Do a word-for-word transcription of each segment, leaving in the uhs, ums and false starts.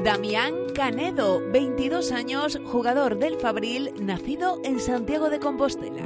Damián Canedo, veintidós años, jugador del Fabril, nacido en Santiago de Compostela.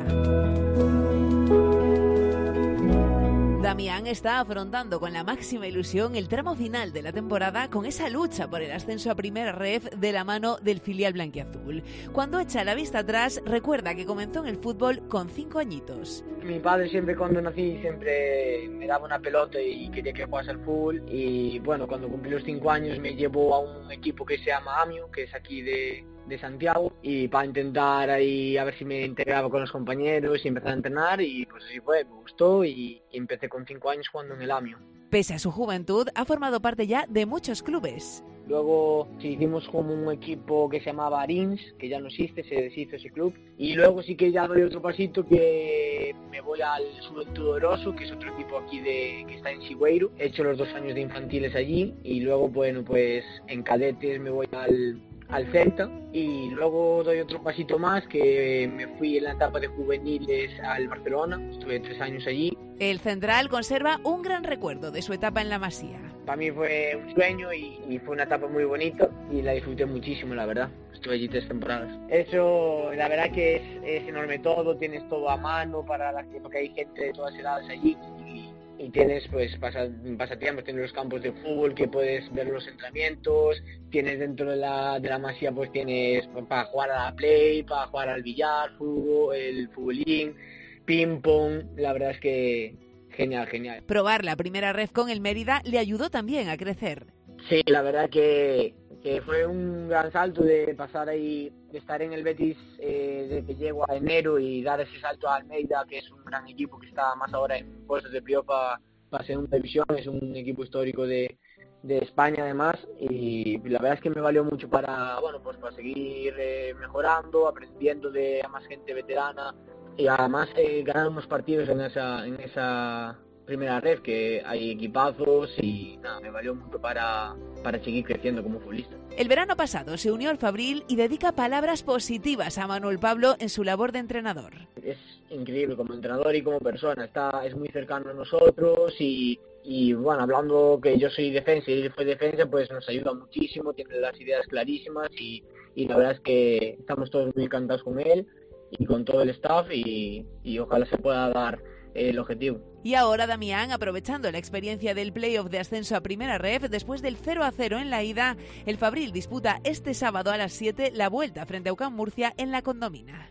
Damián está afrontando con la máxima ilusión el tramo final de la temporada con esa lucha por el ascenso a Primera Ref de la mano del filial blanquiazul. Cuando echa la vista atrás, recuerda que comenzó en el fútbol con cinco añitos. Mi padre siempre, cuando nací, siempre me daba una pelota y quería que jugase al fútbol. Y bueno, cuando cumplí los cinco años me llevó a un equipo que se llama Amio, que es aquí de, de Santiago, y para intentar ahí a ver si me integraba con los compañeros y empezar a entrenar, y pues así fue, me gustó y, y empecé con cinco años jugando en el Amio. Pese a su juventud, ha formado parte ya de muchos clubes. Luego sí, hicimos como un equipo que se llamaba Arins, que ya no existe, se deshizo ese club. Y luego sí que ya doy otro pasito, que me voy al Juventud Oroso, que es otro equipo aquí de que está en Sigüeiro. He hecho los dos años de infantiles allí y luego, bueno, pues en cadetes me voy al, al Celta. Y luego doy otro pasito más, que me fui en la etapa de juveniles al Barcelona. Estuve tres años allí. El central conserva un gran recuerdo de su etapa en la Masía. Para mí fue un sueño y, y fue una etapa muy bonita y la disfruté muchísimo, la verdad. Estuve allí tres temporadas. Eso, la verdad que es, es enorme todo, tienes todo a mano para la que, porque hay gente de todas edades allí y, y tienes pues pasa, pasatiempos, tienes los campos de fútbol que puedes ver los entrenamientos, tienes dentro de la, de la Masía pues tienes pues, para jugar a la play, para jugar al billar, fútbol, el futbolín, ping pong, la verdad es que genial, genial. Probar la Primera Ref con el Mérida le ayudó también a crecer. Sí, la verdad que, que fue un gran salto de pasar ahí, de estar en el Betis eh, desde que llego a enero y dar ese salto a Almeida, que es un gran equipo que está más ahora en puestos de playoff para, para segunda división, es un equipo histórico de, de España además, y la verdad es que me valió mucho para, bueno, pues para seguir eh, mejorando, aprendiendo de más gente veterana. Y además eh, ganar unos partidos en esa en esa Primera Ref, que hay equipazos y nada, me valió mucho para, para seguir creciendo como futbolista. El verano pasado se unió al Fabril y dedica palabras positivas a Manuel Pablo en su labor de entrenador. Es increíble como entrenador y como persona, está es muy cercano a nosotros y, y bueno, hablando que yo soy defensa y él fue defensa, pues nos ayuda muchísimo, tiene las ideas clarísimas y, y la verdad es que estamos todos muy encantados con él y con todo el staff y, y ojalá se pueda dar el objetivo. Y ahora Damián, aprovechando la experiencia del playoff de ascenso a Primera Ref, después del cero a cero en la ida, el Fabril disputa este sábado a las siete la vuelta frente a UCAM Murcia en la Condomina.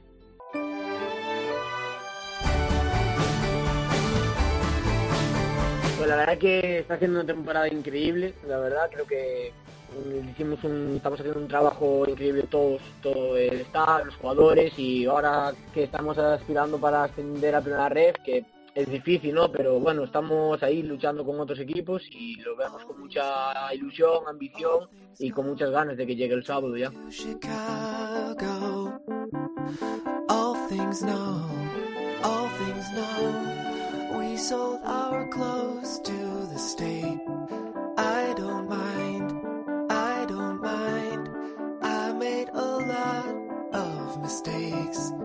Pues la verdad que está haciendo una temporada increíble, la verdad, creo que hicimos un, estamos haciendo un trabajo increíble todos, todo el staff, los jugadores, y ahora que estamos aspirando para ascender a Primera Ref, que es difícil, ¿no? Pero bueno, estamos ahí luchando con otros equipos y lo vemos con mucha ilusión, ambición y con muchas ganas de que llegue el sábado ya. Chicago, all things know, all things know, we sold our clothes to the state. I don't mind, I don't mind, I made a lot of mistakes.